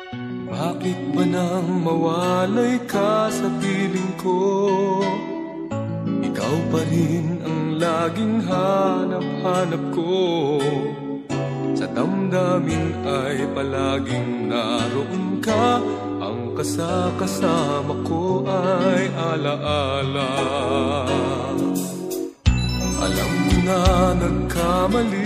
Bakit ba nang mawalay ka sa piling ko? Ikaw pa rin ang laging hanap-hanap ko. Sa damdamin ay palaging naroon ka. Ang kasama ko ay alaala. Alam ko na nagkamali